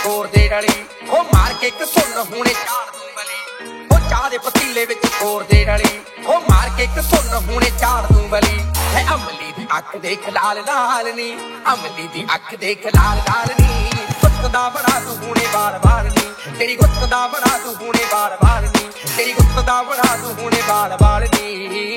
core ਦੇ ਰਲੀ ਉਹ ਮਾਰ ਕੇ ਇੱਕ ਸੁਣ ਹੁਣੇ ਝਾੜ ਦੂੰ ਬਲੀ ਉਹ ਚਾਹ ਦੇ ਪਤੀਲੇ ਵਿੱਚ ਕੋਰ ਦੇ ਰਲੀ ਉਹ ਮਾਰ ਕੇ ਇੱਕ ਸੁਣ ਹੁਣੇ ਝਾੜ ਦੂੰ ਬਲੀ ਹੈ ਅਮਲੀ ਦੀ ਅੱਖ ਦੇਖ ਲਾਲ ਲਾਲ ਨੀ ਅਮਲੀ ਦੀ ਅੱਖ ਦੇਖ ਲਾਲ ਲਾਲ ਨੀ ਗੁੱਤ ਦਾ ਬੜਾ ਤੂੰ ਹੁਣੇ ਬਾਰ ਬਾਰ ਨੀ ਤੇਰੀ ਗੁੱਤ ਦਾ ਬੜਾ ਤੂੰ ਹੁਣੇ ਬਾਰ ਬਾਰ ਨੀ ਤੇਰੀ ਗੁੱਤ ਦਾ ਬੜਾ ਤੂੰ ਹੁਣੇ ਬਾਰ ਬਾਰ ਨੀ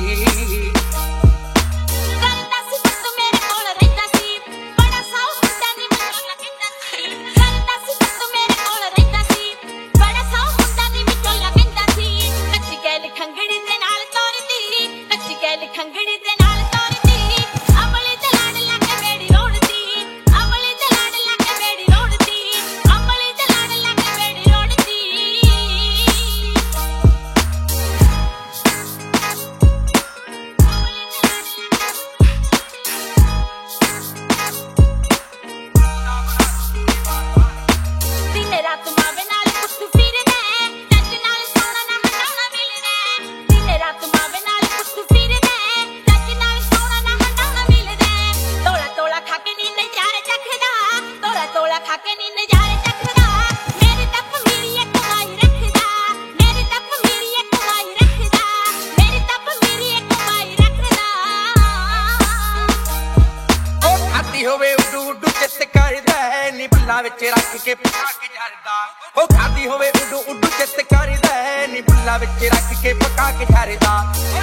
ਹੋਵੇ ਉਡੂ ਉਡੂ ਚਿੱਤ ਕਰਦਾ ਨੀ ਬੁੱਲਾਂ ਵਿੱਚ ਰੱਖ ਕੇ ਪਕਾ ਕੇ ਝਰਦਾ ਉਹ ਖਾਦੀ ਹੋਵੇ ਉਡੂ ਉਡੂ ਚਿੱਤ ਕਰਦਾ ਨੀ ਬੁੱਲਾਂ ਵਿੱਚ ਰੱਖ ਕੇ ਪਕਾ ਕੇ ਝਰਦਾ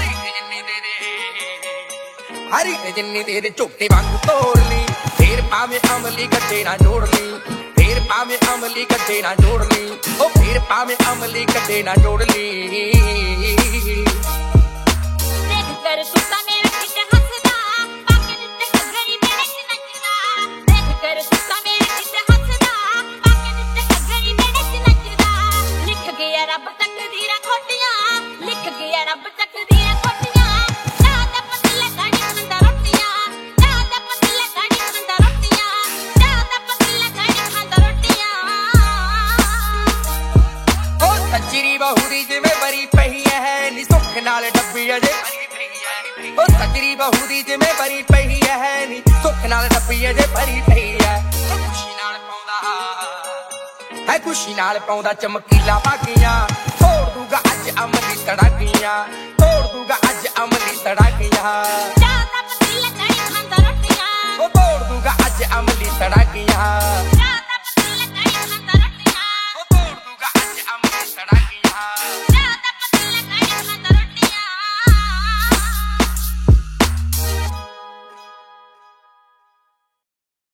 ਹਰੀ ਜਿੰਨੀ ਦੇ ਝੋਟੇ ਵਾਂਗ ਤੋੜ ਲਈ ਫੇਰ ਭਾਵੇਂ ਅਮਲੀ ਗੱਡੇ ਨਾ ਜੋੜ ਲਈ ਫੇਰ ਭਾਵੇਂ ਅਮਲੀ ਗੱਡੇ ਨਾ ਜੋੜ ਲਈ ਉਹ ਫੇਰ ਭਾਵੇਂ ਅਮਲੀ ਗੱਡੇ ਨਾ ਜੋੜ ਲਈ ਦੇਖ ਕਰ ਤੂੰ ਤਾਂ ਮੇਰਾ ਕਿੱਥੇ ਹੱਸਦਾ ਪਾਕੇ ਦਿੱਤੇ ਘੱਗਰੀ ਮੇਰੇ ਚ ਨੱਚਦਾ ਦੇਖ ਕਰ ਤੂੰ ਤਾਂ ਮੇਰਾ ਕਿੱਥੇ ਹੱਸਦਾ ਪਾਕੇ ਦਿੱਤੇ ਘੱਗਰੀ ਮੇਰੇ ਚ ਨੱਚਦਾ ਲਿਖ ਗਿਆ ਰੱਬ ਤਕਦੀਰਾਂ ਖੋਟੀਆਂ ਲਿਖ ਗਿਆ ਰੱਬ ਤਕਦੀਰਾਂ ਖੋਟੀਆਂ ਨਾ ਤਾਂ ਪਤਲਾ ਗਾੜੀ ਖਾਂਦਾ ਰੋਟੀਆਂ ਨਾ ਤਾਂ ਪਤਲਾ ਗਾੜੀ ਖਾਂਦਾ ਰੋਟੀਆਂ ਨਾ ਤਾਂ ਪਤਲਾ ਗਾੜੀ ਖਾਂਦਾ ਰੋਟੀਆਂ ਉਹ ਸੱਜਰੀ ਬਹੂ ਦੀ ਜਿਵੇਂ ਬਰੀ ਪਈ ਹੈ ਨੀ ਸੁੱਖ ਨਾਲ ਡੱਬੀ ਅਜੇ ਉਹ ਸੱਜਰੀ ਬਹੂ ਦੀ ਜਿਵੇਂ ਬਰੀ ਪਈ ਹੈ ਨੀ ਸੁੱਖ ਨਾਲ ਡੱਬੀ ਅਜੇ ਭਰੀ ਪਈ ਹੈ ਖੁਸ਼ੀ ਨਾਲ ਪਾਉਂਦਾ ਹੈ ਖੁਸ਼ੀ ਨਾਲ ਪਾਉਂਦਾ ਚਮਕੀਲਾ ਬਾਗੀਆਂ ਤੋੜ ਦੂਗਾ ਅੱਜ ਅਮਲੀ ਤੜਾਕੀਆਂ ਤੋੜ ਦੂਗਾ ਅੱਜ ਅਮਲੀ ਤੜਾਕੀਆਂ ਨਾ ਤਾਂ ਪਤਲਾ ਗਾੜੀ ਖਾਂਦਾ ਰੋਟੀਆਂ ਉਹ ਤੋੜ ਦੂਗਾ ਅੱਜ ਅਮਲੀ ਤੜਾਕੀਆਂ